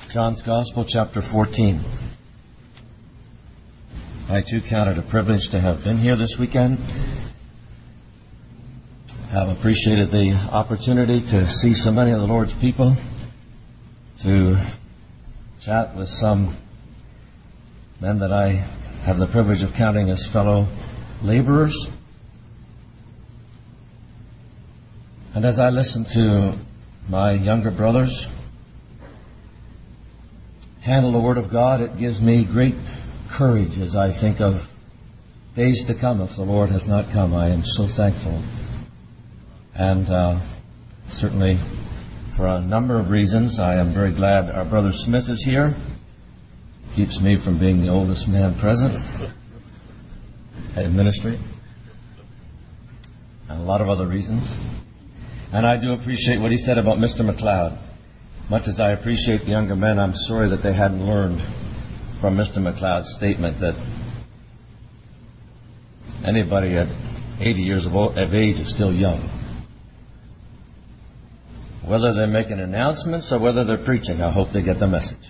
John's Gospel, chapter 14. I too count it a privilege to have been here this weekend. Have appreciated the opportunity to see so many of the Lord's people, to chat with some men that I have the privilege of counting as fellow laborers. And as I listen to my younger brothers handle the Word of God, it gives me great courage as I think of days to come if the Lord has not come. I am so thankful. And certainly for a number of reasons, I am very glad our brother Smith is here. Keeps me from being the oldest man present in ministry. And a lot of other reasons. And I do appreciate what he said about Mr. McLeod. Much as I appreciate the younger men, I'm sorry that they hadn't learned from Mr. McLeod's statement that anybody at 80 years of age is still young. Whether they're making announcements or whether they're preaching, I hope they get the message.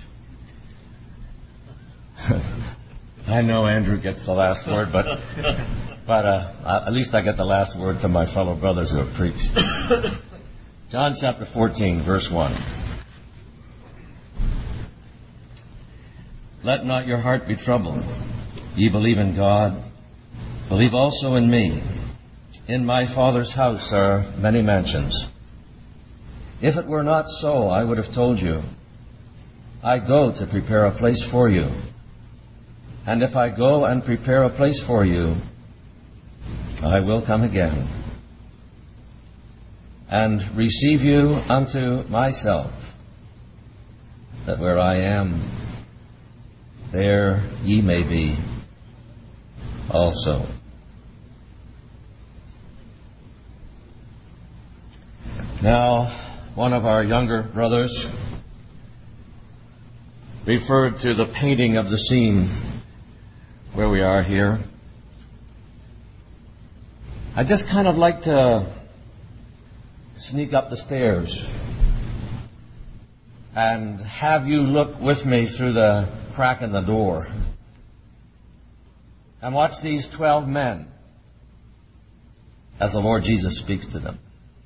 I know Andrew gets the last word, but at least I get the last word to my fellow brothers who have preached. John chapter 14, verse 1. Let not your heart be troubled. Ye believe in God, believe also in me. In my Father's house are many mansions. If it were not so, I would have told you. I go to prepare a place for you. And if I go and prepare a place for you, I will come again and receive you unto myself, that where I am, there ye may be also. Now, one of our younger brothers referred to the painting of the scene where we are here. I just kind of like to sneak up the stairs and have you look with me through the crack in the door and watch these 12 men as the Lord Jesus speaks to them.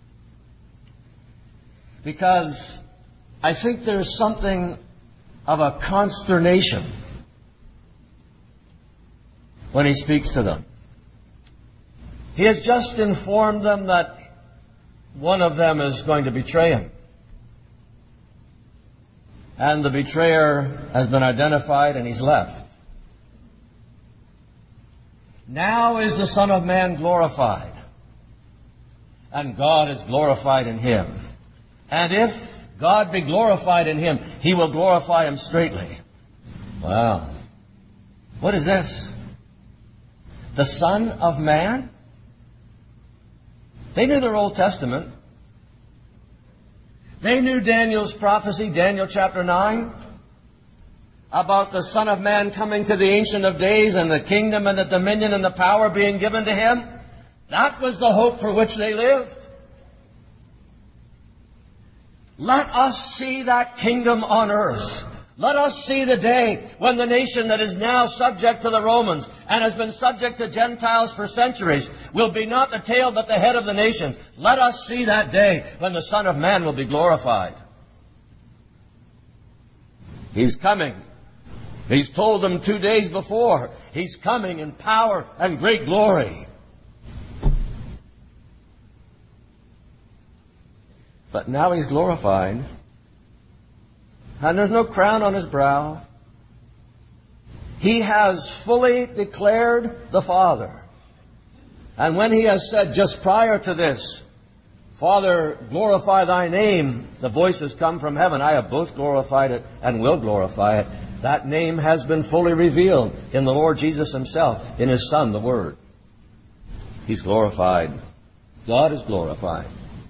Because I think there's something of a consternation when he speaks to them. He has just informed them that one of them is going to betray him. And the betrayer has been identified and he's left. Now is the Son of Man glorified. And God is glorified in him. And if God be glorified in him, he will glorify him straightly. Wow. What is this? The Son of Man? They knew their Old Testament. They knew Daniel's prophecy, Daniel chapter 9, about the Son of Man coming to the Ancient of Days and the kingdom and the dominion and the power being given to him. That was the hope for which they lived. Let us see that kingdom on earth. Let us see the day when the nation that is now subject to the Romans and has been subject to Gentiles for centuries will be not the tail but the head of the nations. Let us see that day when the Son of Man will be glorified. He's coming. He's told them 2 days before. He's coming in power and great glory. But now he's glorified. And there's no crown on his brow. He has fully declared the Father. And when he has said just prior to this, Father, glorify thy name, the voices come from heaven. I have both glorified it and will glorify it. That name has been fully revealed in the Lord Jesus himself, in his Son, the Word. He's glorified. God is glorified.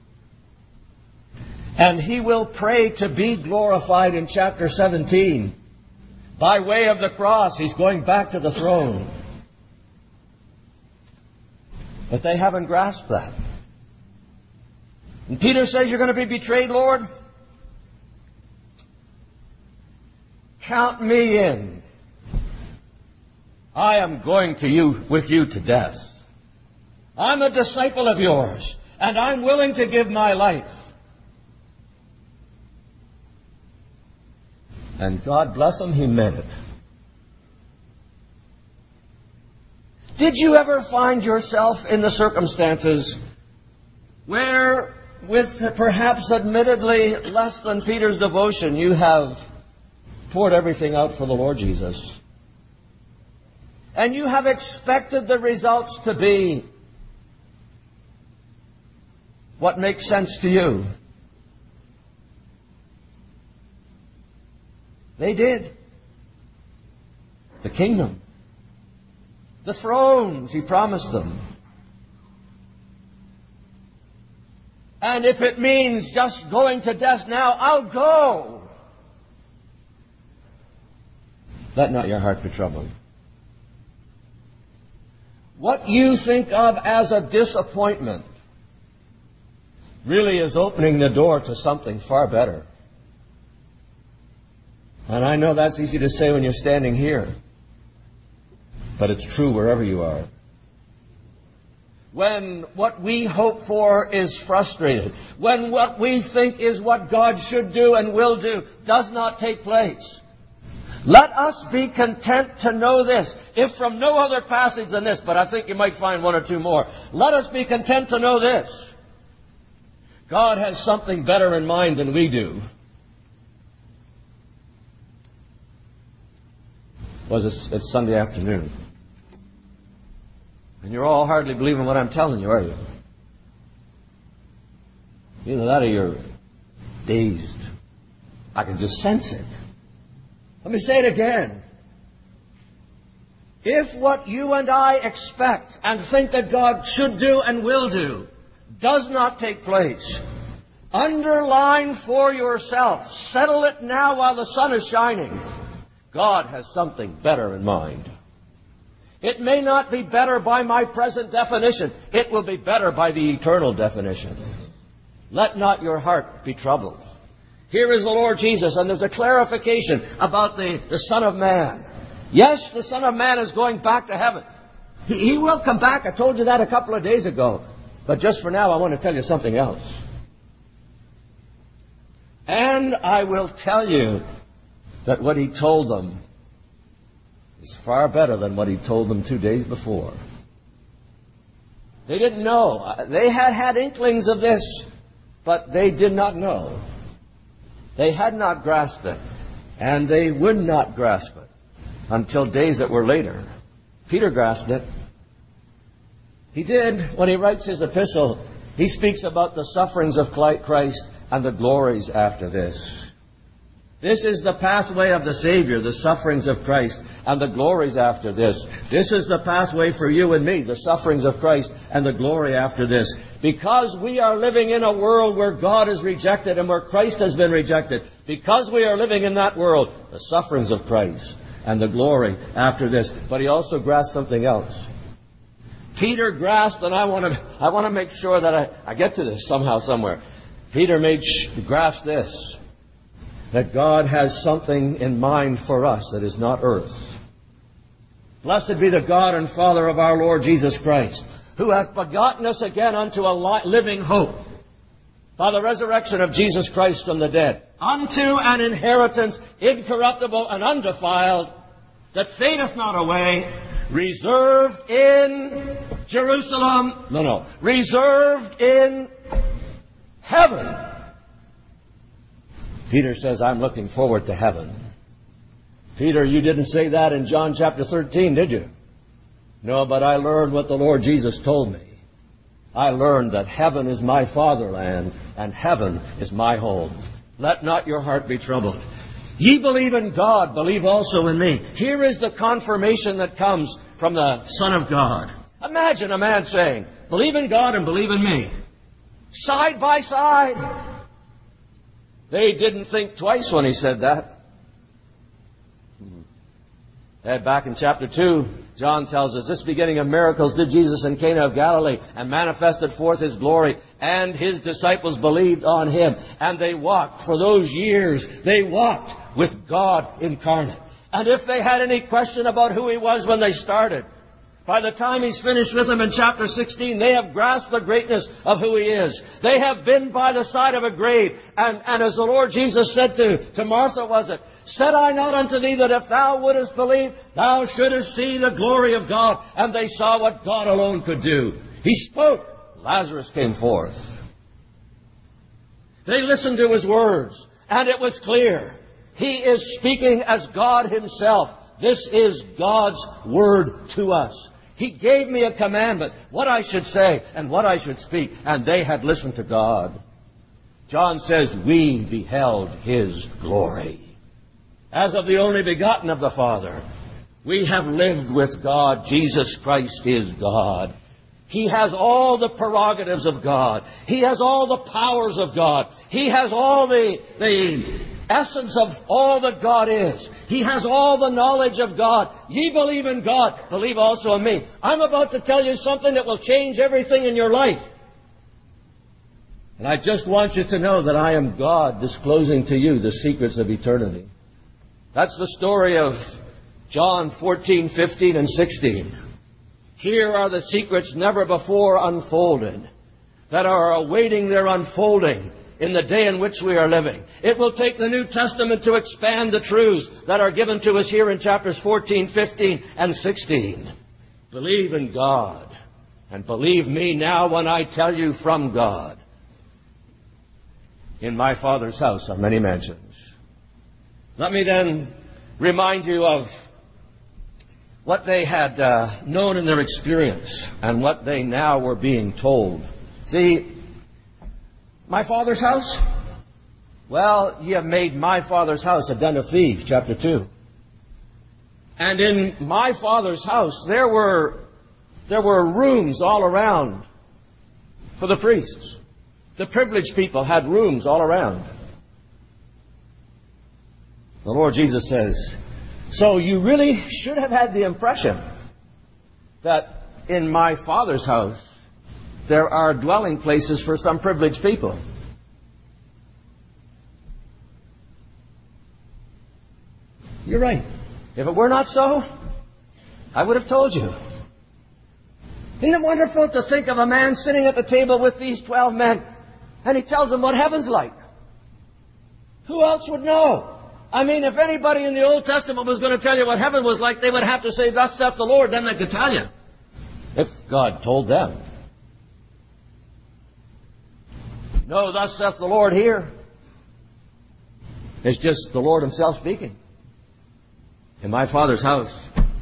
And he will pray to be glorified in chapter 17. By way of the cross, he's going back to the throne. But they haven't grasped that. And Peter says, you're going to be betrayed, Lord? count me in. I am going with you to death. I'm a disciple of yours, and I'm willing to give my life. And God bless him, he meant it. Did you ever find yourself in the circumstances where, with perhaps admittedly less than Peter's devotion, you have poured everything out for the Lord Jesus? And you have expected the results to be what makes sense to you? They did. The kingdom. The thrones he promised them. And if it means just going to death now, I'll go. Let not your heart be troubled. What you think of as a disappointment really is opening the door to something far better. And I know that's easy to say when you're standing here. But it's true wherever you are. When what we hope for is frustrated, when what we think is what God should do and will do does not take place, let us be content to know this. If from no other passage than this, but I think you might find one or two more, let us be content to know this. God has something better in mind than we do. It's Sunday afternoon. And you're all hardly believing what I'm telling you, are you? Either that or you're dazed. I can just sense it. Let me say it again. If what you and I expect and think that God should do and will do does not take place, underline for yourself, settle it now while the sun is shining. God has something better in mind. It may not be better by my present definition. It will be better by the eternal definition. Let not your heart be troubled. Here is the Lord Jesus, and there's a clarification about the Son of Man. Yes, the Son of Man is going back to heaven. He will come back. I told you that a couple of days ago. But just for now, I want to tell you something else. And I will tell you that what he told them is far better than what he told them 2 days before. They didn't know. They had inklings of this, but they did not know. They had not grasped it, and they would not grasp it until days that were later. Peter grasped it. He did. When he writes his epistle, he speaks about the sufferings of Christ and the glories after this. This is the pathway of the Savior, the sufferings of Christ and the glories after this. This is the pathway for you and me, the sufferings of Christ and the glory after this. Because we are living in a world where God is rejected and where Christ has been rejected. Because we are living in that world, the sufferings of Christ and the glory after this. But he also grasped something else. Peter grasped, and I want to make sure that I get to this somehow, somewhere. Peter grasped this. That God has something in mind for us that is not earth. Blessed be the God and Father of our Lord Jesus Christ, who hath begotten us again unto a living hope, by the resurrection of Jesus Christ from the dead, unto an inheritance incorruptible and undefiled, that fadeth not away, reserved in Jerusalem. Reserved in heaven. Peter says, I'm looking forward to heaven. Peter, you didn't say that in John chapter 13, did you? No, but I learned what the Lord Jesus told me. I learned that heaven is my fatherland and heaven is my home. Let not your heart be troubled. Ye believe in God, believe also in me. Here is the confirmation that comes from the Son of God. Imagine a man saying, believe in God and believe in me. Side by side. They didn't think twice when he said that. Back in chapter 2, John tells us, this beginning of miracles did Jesus in Cana of Galilee, and manifested forth his glory, and his disciples believed on him. And they walked for those years. They walked with God incarnate. And if they had any question about who He was when they started, by the time He's finished with them in chapter 16, they have grasped the greatness of who He is. They have been by the side of a grave. And as the Lord Jesus said to Martha, was it, said I not unto thee that if thou wouldest believe, thou shouldest see the glory of God? And they saw what God alone could do. He spoke. Lazarus came forth. They listened to His words, and it was clear. He is speaking as God Himself. This is God's Word to us. He gave me a commandment, what I should say and what I should speak, and they had listened to God. John says, we beheld His glory. As of the only begotten of the Father, we have lived with God. Jesus Christ is God. He has all the prerogatives of God. He has all the powers of God. He has all the essence of all that God is. He has all the knowledge of God. Ye believe in God, believe also in me. I'm about to tell you something that will change everything in your life. And I just want you to know that I am God disclosing to you the secrets of eternity. That's the story of John 14, 15, and 16. Here are the secrets never before unfolded that are awaiting their unfolding in the day in which we are living. It will take the New Testament to expand the truths that are given to us here in chapters 14, 15, and 16. Believe in God, and believe me now when I tell you from God. In my Father's house are many mansions. Let me then remind you of what they had known in their experience and what they now were being told. See, my Father's house? Well, ye have made my Father's house a den of thieves, chapter 2. And in my Father's house, there were rooms all around for the priests. The privileged people had rooms all around. The Lord Jesus says, so you really should have had the impression that in my Father's house there are dwelling places for some privileged people. You're right. If it were not so, I would have told you. Isn't it wonderful to think of a man sitting at the table with these 12 men, and he tells them what heaven's like? Who else would know? I mean, if anybody in the Old Testament was going to tell you what heaven was like, they would have to say, thus saith the Lord, then they could tell you. If God told them. No, thus saith the Lord here. It's just the Lord Himself speaking. In my Father's house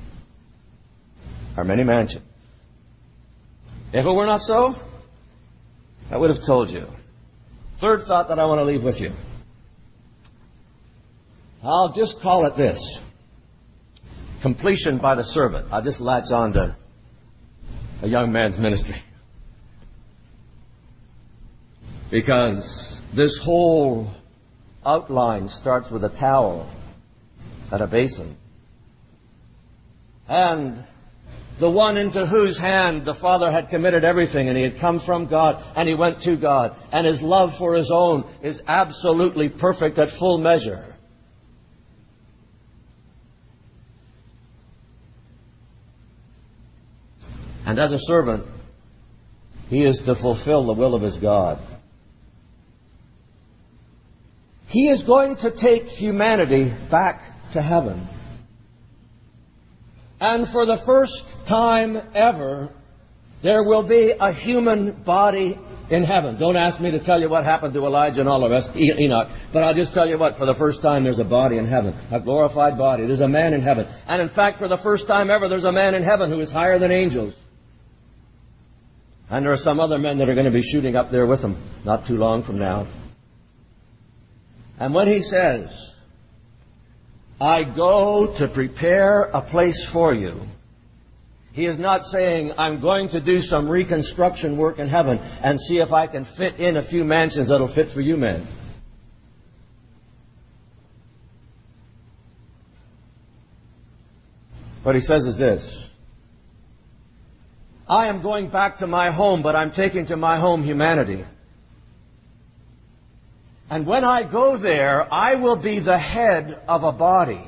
are many mansions. If it were not so, I would have told you. Third thought that I want to leave with you. I'll just call it this. Completion by the servant. I'll just latch on to a young man's ministry. Because this whole outline starts with a towel and a basin. And the one into whose hand the Father had committed everything, and He had come from God, and He went to God, and His love for His own is absolutely perfect at full measure. And as a servant, he is to fulfill the will of his God. He is going to take humanity back to heaven. And for the first time ever, there will be a human body in heaven. Don't ask me to tell you what happened to Elijah and all the rest, Enoch. But I'll just tell you what, for the first time there's a body in heaven. A glorified body. There's a man in heaven. And in fact, for the first time ever, there's a man in heaven who is higher than angels. And there are some other men that are going to be shooting up there with him not too long from now. And when he says, I go to prepare a place for you, he is not saying, I'm going to do some reconstruction work in heaven and see if I can fit in a few mansions that'll fit for you men. What he says is this. I am going back to my home, but I'm taking to my home humanity. And when I go there, I will be the head of a body.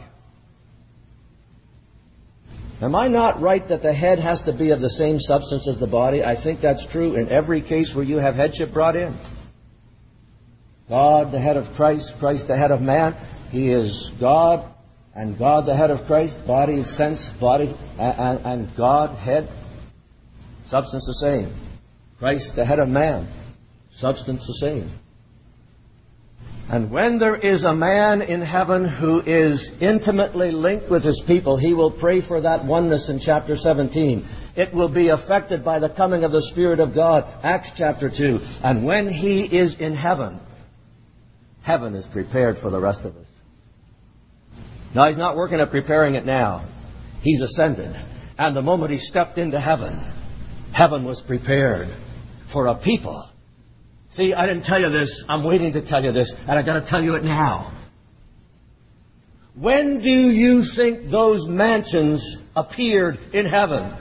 Am I not right that the head has to be of the same substance as the body? I think that's true in every case where you have headship brought in. God, the head of Christ, Christ, the head of man. He is God, and God, the head of Christ. Body is sense, body, and God, head. Substance the same. Christ, the head of man. Substance the same. And when there is a man in heaven who is intimately linked with his people, he will pray for that oneness in chapter 17. It will be affected by the coming of the Spirit of God, Acts chapter 2. And when he is in heaven, heaven is prepared for the rest of us. Now, he's not working at preparing it now. He's ascended. And the moment he stepped into heaven, heaven was prepared for a people. See, I didn't tell you this. I'm waiting to tell you this, and I've got to tell you it now. When do you think those mansions appeared in heaven?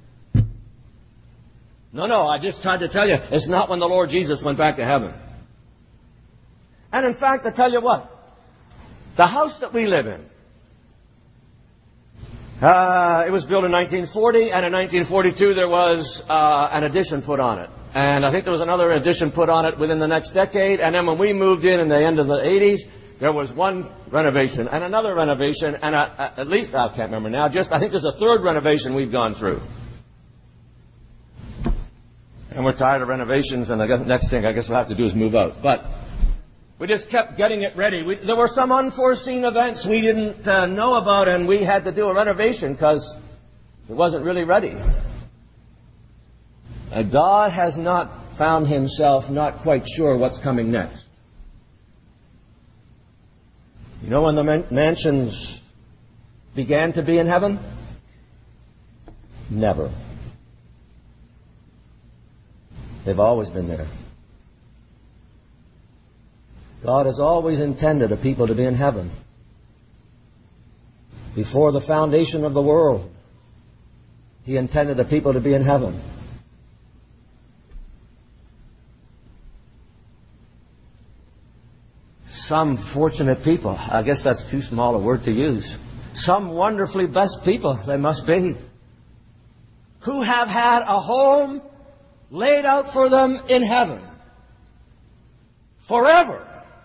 No, I just tried to tell you. It's not when the Lord Jesus went back to heaven. And in fact, I tell you what. The house that we live in, it was built in 1940, and in 1942 there was an addition put on it. And I think there was another addition put on it within the next decade. And then when we moved in the end of the 80s, there was one renovation and another renovation. And at least, I can't remember now, I think there's a third renovation we've gone through. And we're tired of renovations, and the next thing I guess we'll have to do is move out. But we just kept getting it ready. There were some unforeseen events we didn't know about, and we had to do a renovation because it wasn't really ready. God has not found himself not quite sure what's coming next. You know when the mansions began to be in heaven? Never. They've always been there. God has always intended a people to be in heaven. Before the foundation of the world, he intended a people to be in heaven. Some fortunate people, I guess that's too small a word to use. Some wonderfully blessed people, they must be, who have had a home laid out for them in heaven forever.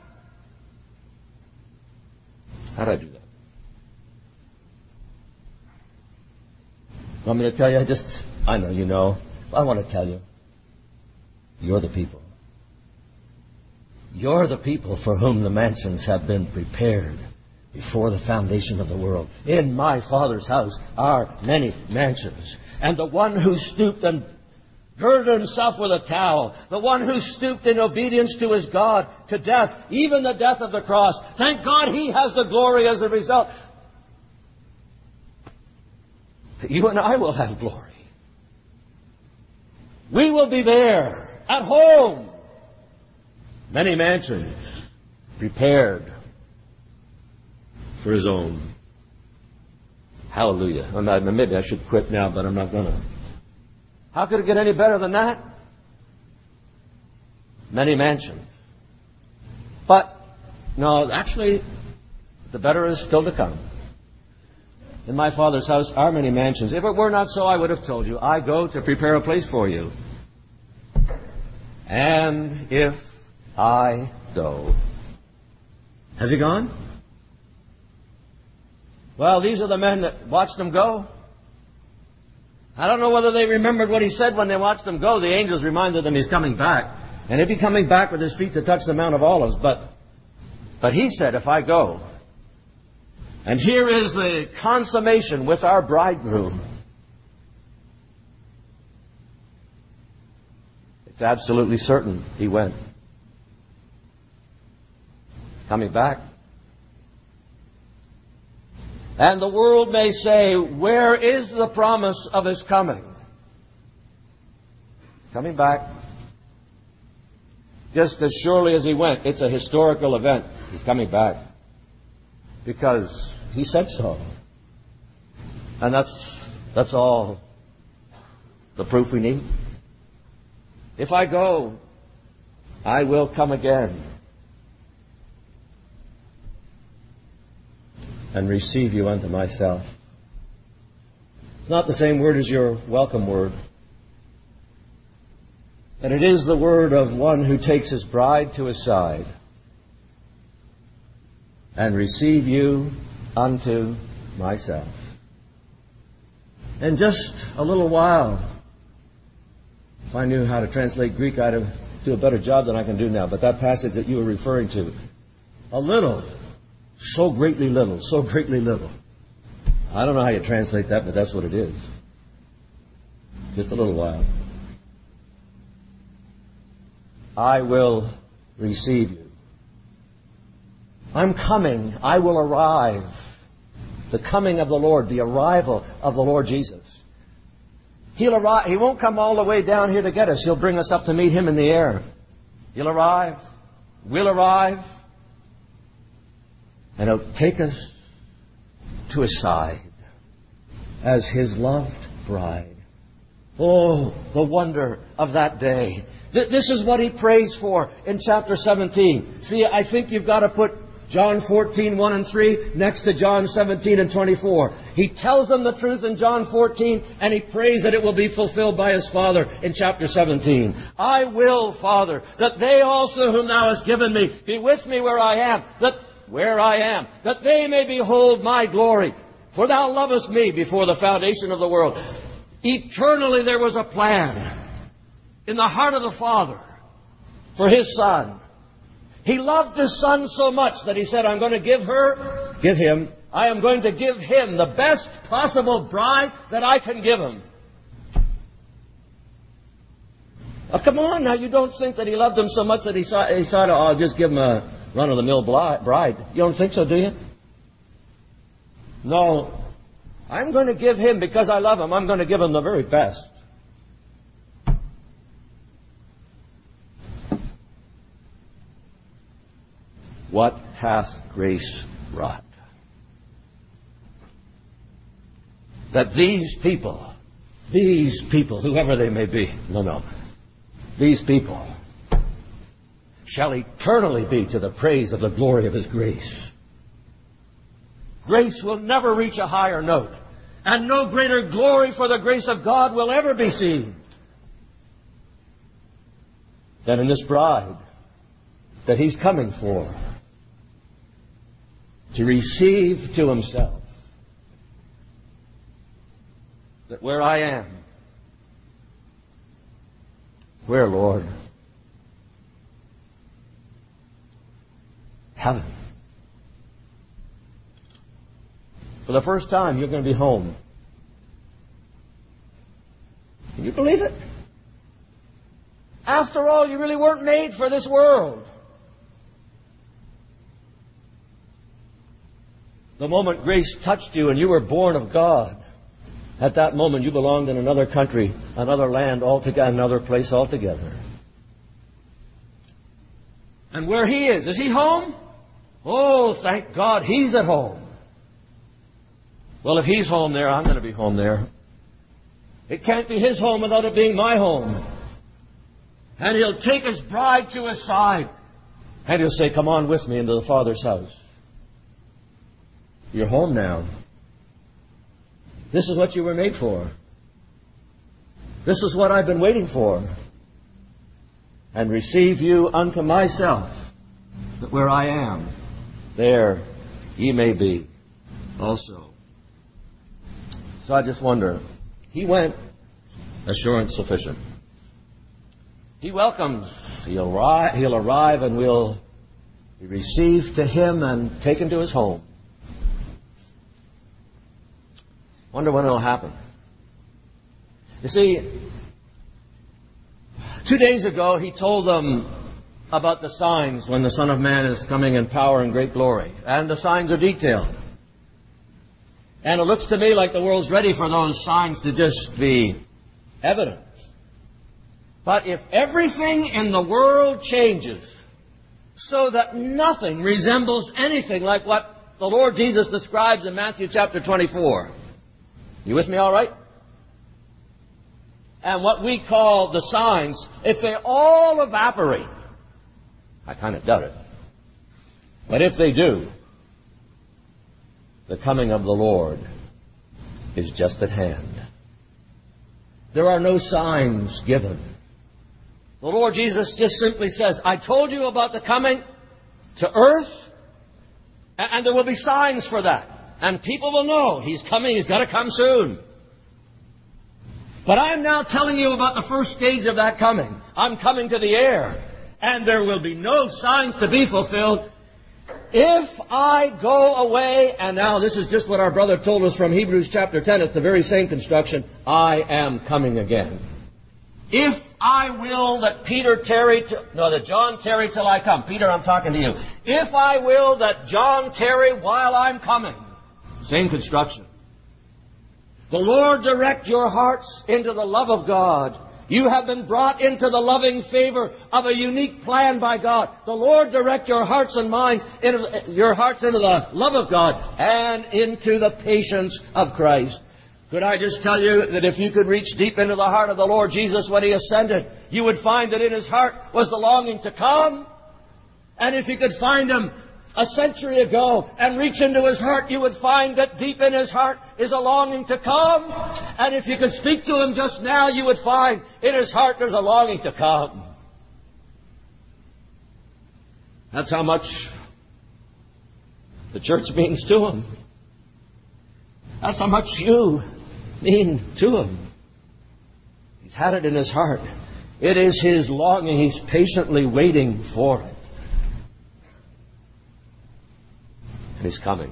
How did I do that? Want me to tell you? I know you know. I want to tell you. You're the people. You're the people for whom the mansions have been prepared before the foundation of the world. In my Father's house are many mansions. And the one who stooped and girded himself with a towel, the one who stooped in obedience to his God to death, even the death of the cross, thank God he has the glory as a result. You and I will have glory. We will be there, at home. Many mansions prepared for his own. Hallelujah. Maybe I should quit now, but I'm not going to. How could it get any better than that? Many mansions. But, no, actually, the better is still to come. In my Father's house are many mansions. If it were not so, I would have told you, I go to prepare a place for you. And if I go. Has he gone? Well, these are the men that watched him go. I don't know whether they remembered what he said when they watched him go. The angels reminded them he's coming back. And he'll be coming back with his feet to touch the Mount of Olives. But he said, if I go. And here is the consummation with our bridegroom. It's absolutely certain he went. Coming back. And the world may say, where is the promise of his coming? He's coming back. Just as surely as he went, it's a historical event. He's coming back. Because he said so. And that's all the proof we need. If I go, I will come again and receive you unto myself. It's not the same word as your welcome word, but it is the word of one who takes his bride to his side and receive you unto myself. In just a little while, if I knew how to translate Greek, I'd do a better job than I can do now. But that passage that you were referring to, a little, so greatly little, so greatly little. I don't know how you translate that, but that's what it is. Just a little while. I will receive you. I'm coming. I will arrive. The coming of the Lord, the arrival of the Lord Jesus. He'll arrive. He won't come all the way down here to get us. He'll bring us up to meet Him in the air. He'll arrive. We'll arrive. And He'll take us to His side as His loved bride. Oh, the wonder of that day. This is what He prays for in chapter 17. See, I think you've got to put John 14, 1 and 3 next to John 17 and 24. He tells them the truth in John 14, and He prays that it will be fulfilled by His Father in chapter 17. I will, Father, that they also whom Thou hast given me be with me where I am, that they may behold my glory. For Thou lovest me before the foundation of the world. Eternally there was a plan in the heart of the Father for His Son. He loved His Son so much that He said, I'm going to give Him, I am going to give Him the best possible bride that I can give Him. Oh, come on now, you don't think that He loved Him so much that He decided, I'll just give Him a run-of-the-mill bride. You don't think so, do you? No. I'm going to give Him, because I love Him, I'm going to give Him the very best. What hath grace wrought? That these people, whoever they may be, these people shall eternally be to the praise of the glory of His grace. Grace will never reach a higher note, and no greater glory for the grace of God will ever be seen than in this bride that He's coming for, to receive to Himself. That where I am, where, Lord? Heaven. For the first time, you're going to be home. Can you believe it? After all, you really weren't made for this world. The moment grace touched you and you were born of God, at that moment you belonged in another country, another land altogether, another place altogether. And where He is He home? Oh, thank God He's at home. Well, if He's home there, I'm going to be home there. It can't be His home without it being my home. And He'll take His bride to His side. And He'll say, come on with me into the Father's house. You're home now. This is what you were made for. This is what I've been waiting for. And receive you unto myself, that where I am, there ye may be also. So I just wonder, He went, assurance sufficient. He welcomes, He'll arrive and we'll be received to Him and taken to His home. Wonder when it'll happen. You see, 2 days ago He told them about the signs when the Son of Man is coming in power and great glory. And the signs are detailed. And it looks to me like the world's ready for those signs to just be evident. But if everything in the world changes so that nothing resembles anything like what the Lord Jesus describes in Matthew chapter 24, you with me all right? And what we call the signs, if they all evaporate, I kind of doubt it. But if they do, The coming of the Lord is just at hand. There are no signs given. The Lord Jesus just simply says, I told you about the coming to earth, and there will be signs for that. And people will know He's coming, He's got to come soon. But I'm now telling you about the first stage of that coming. I'm coming to the air, and there will be no signs to be fulfilled if I go away. And now this is just what our brother told us from Hebrews chapter 10. It's the very same construction. I am coming again. If I will that John tarry till I come. Peter, I'm talking to you. If I will that John tarry while I'm coming. Same construction. The Lord direct your hearts into the love of God. You have been brought into the loving favor of a unique plan by God. The Lord direct your hearts and minds, into the love of God and into the patience of Christ. Could I just tell you that if you could reach deep into the heart of the Lord Jesus when He ascended, you would find that in His heart was the longing to come. And if you could find Him a century ago and reach into His heart, you would find that deep in His heart is a longing to come. And if you could speak to Him just now, you would find in His heart there's a longing to come. That's how much the church means to Him. That's how much you mean to Him. He's had it in His heart. It is His longing. He's patiently waiting for it. And He's coming.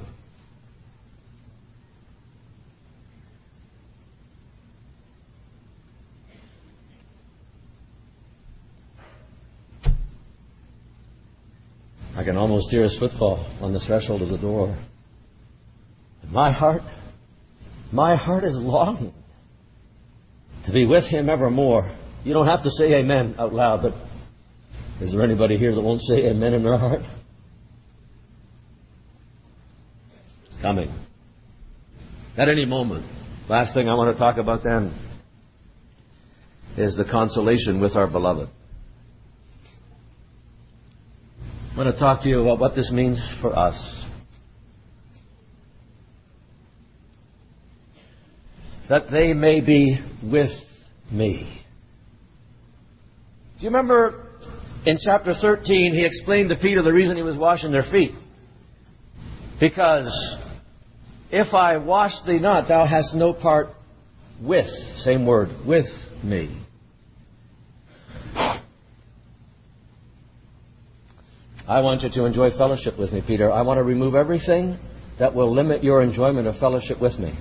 I can almost hear His footfall on the threshold of the door. And my heart is longing to be with Him evermore. You don't have to say amen out loud, but is there anybody here that won't say amen in their heart? It's coming. At any moment. Last thing I want to talk about then is the consolation with our beloved. I'm going to talk to you about what this means for us. That they may be with me. Do you remember in chapter 13 He explained to Peter the reason He was washing their feet? Because if I wash thee not, thou hast no part with, same word, with me. I want you to enjoy fellowship with me, Peter. I want to remove everything that will limit your enjoyment of fellowship with me.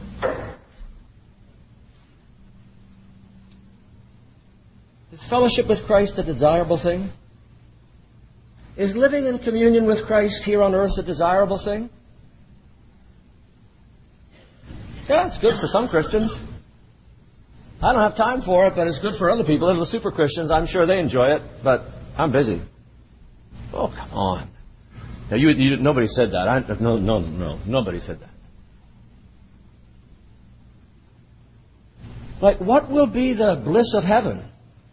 Is fellowship with Christ a desirable thing? Is living in communion with Christ here on earth a desirable thing? Yeah, it's good for some Christians. I don't have time for it, but it's good for other people. Little super Christians, I'm sure they enjoy it, but I'm busy. Oh, come on. Now, nobody said that. No, nobody said that. Like, what will be the bliss of heaven?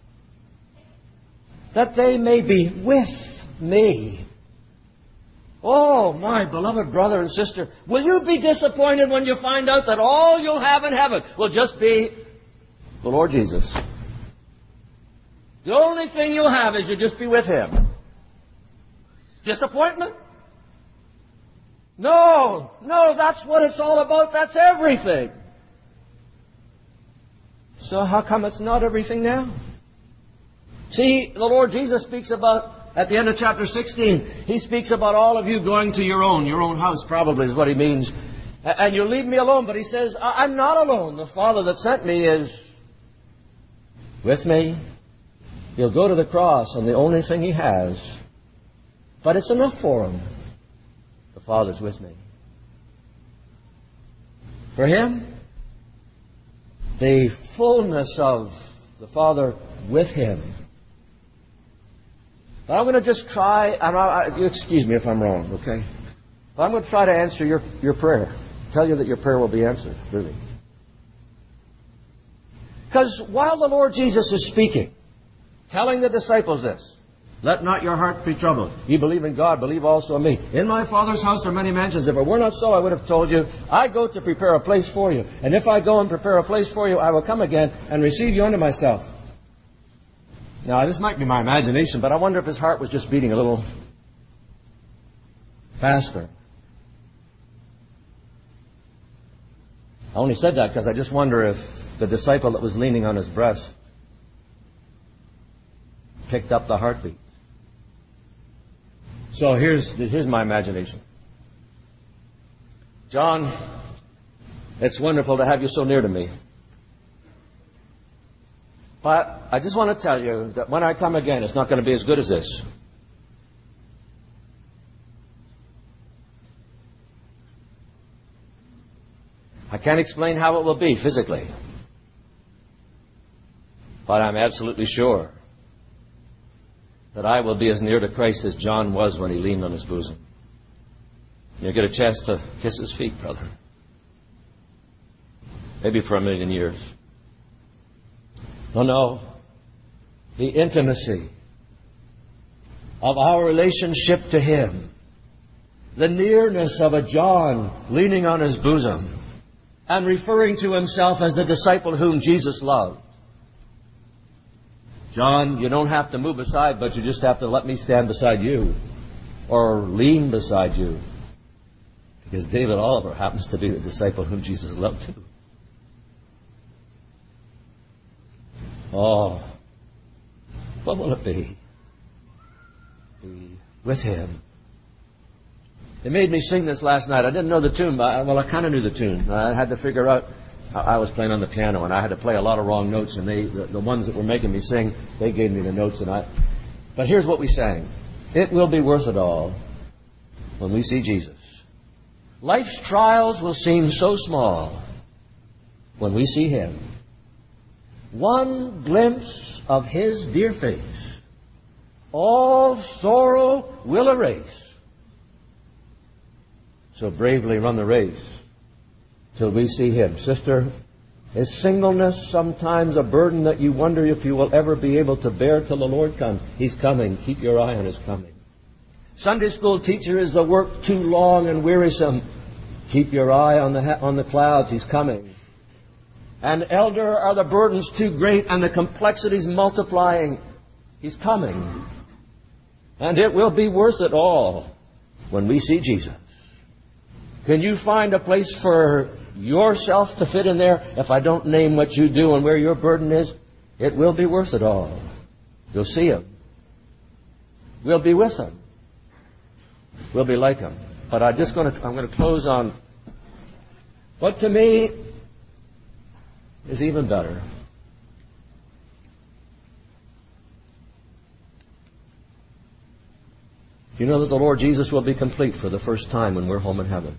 That they may be with me. Oh, my beloved brother and sister, will you be disappointed when you find out that all you'll have in heaven will just be the Lord Jesus? The only thing you'll have is you'll just be with Him. Disappointment? No, that's what it's all about. That's everything. So how come it's not everything now? See, the Lord Jesus speaks about, at the end of chapter 16, He speaks about all of you going to your own house probably is what He means. And you leave me alone, but He says, I'm not alone. The Father that sent me is with me. He'll go to the cross and the only thing He has. But it's enough for Him. The Father's with me. For Him, the fullness of the Father with Him. But I'm going to just try, you excuse me if I'm wrong, okay? But I'm going to try to answer your prayer. Tell you that your prayer will be answered, really. Because while the Lord Jesus is speaking, telling the disciples this, Let not your heart be troubled. You believe in God, believe also in me. In my Father's house are many mansions. If it were not so, I would have told you. I go to prepare a place for you. And if I go and prepare a place for you, I will come again and receive you unto myself. Now, this might be my imagination, but I wonder if his heart was just beating a little faster. I only said that because I just wonder if the disciple that was leaning on his breast picked up the heartbeat. So here's my imagination. John, it's wonderful to have you so near to me. But I just want to tell you that when I come again, it's not going to be as good as this. I can't explain how it will be physically. But I'm absolutely sure that I will be as near to Christ as John was when he leaned on his bosom. You'll get a chance to kiss his feet, brother. Maybe for 1,000,000 years. No. The intimacy of our relationship to him. The nearness of a John leaning on his bosom and referring to himself as the disciple whom Jesus loved. John, you don't have to move aside, but you just have to let me stand beside you or lean beside you. Because David Oliver happens to be the disciple whom Jesus loved too. Oh, what will it be? Be with him. They made me sing this last night. I didn't know the tune, but I kind of knew the tune. I had to figure out. I was playing on the piano, and I had to play a lot of wrong notes, and the ones that were making me sing, they gave me the notes, But here's what we sang. It will be worth it all when we see Jesus. Life's trials will seem so small when we see him. One glimpse of his dear face, all sorrow will erase. So bravely run the race till we see him. Sister, is singleness sometimes a burden that you wonder if you will ever be able to bear till the Lord comes? He's coming. Keep your eye on his coming. Sunday school teacher, is the work too long and wearisome? Keep your eye on the clouds. He's coming. And elder, are the burdens too great and the complexities multiplying? He's coming. And it will be worth it all when we see Jesus. Can you find a place for yourself to fit in there? If I don't name what you do and where your burden is, it will be worth it all. You'll see him. We'll be with him. We'll be like him. But I'm going to close on what to me is even better. You know that the Lord Jesus will be complete for the first time when we're home in heaven.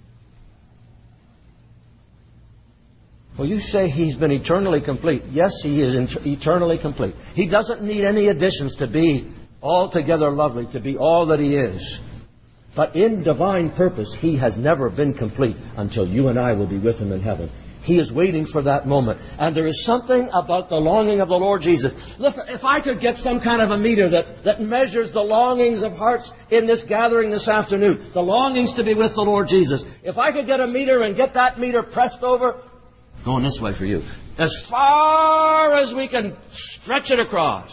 Well, you say he's been eternally complete. Yes, he is eternally complete. He doesn't need any additions to be altogether lovely, to be all that he is. But in divine purpose, he has never been complete until you and I will be with him in heaven. He is waiting for that moment. And there is something about the longing of the Lord Jesus. Look, if I could get some kind of a meter that measures the longings of hearts in this gathering this afternoon, the longings to be with the Lord Jesus. If I could get a meter and get that meter pressed over, going this way for you, as far as we can stretch it across.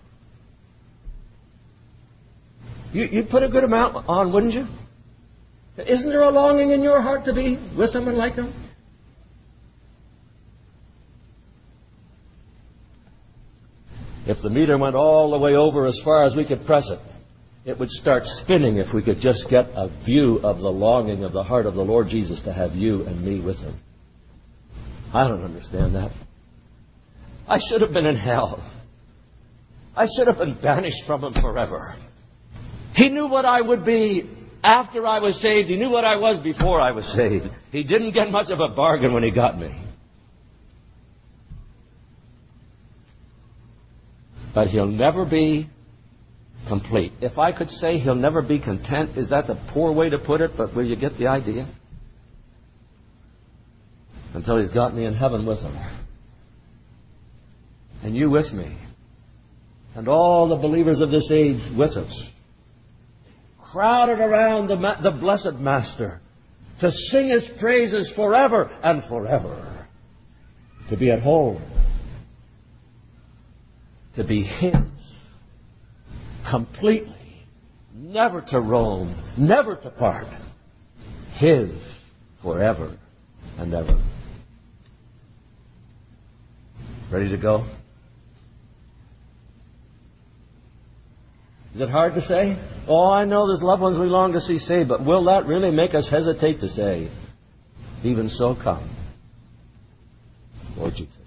You'd put a good amount on, wouldn't you? Isn't there a longing in your heart to be with him and like him? If the meter went all the way over as far as we could press it, it would start spinning if we could just get a view of the longing of the heart of the Lord Jesus to have you and me with him. I don't understand that. I should have been in hell. I should have been banished from him forever. He knew what I would be after I was saved. He knew what I was before I was saved. He didn't get much of a bargain when he got me. But he'll never be complete. If I could say he'll never be content, is that the poor way to put it? But will you get the idea? Until he's got me in heaven with him. And you with me. and all the believers of this age with us, crowded around the blessed Master to sing His praises forever and forever, to be at home, to be His completely, never to roam, never to part, His forever and ever. Ready to go? Is it hard to say? Oh, I know there's loved ones we long to see saved, but will that really make us hesitate to say, even so come, Lord Jesus?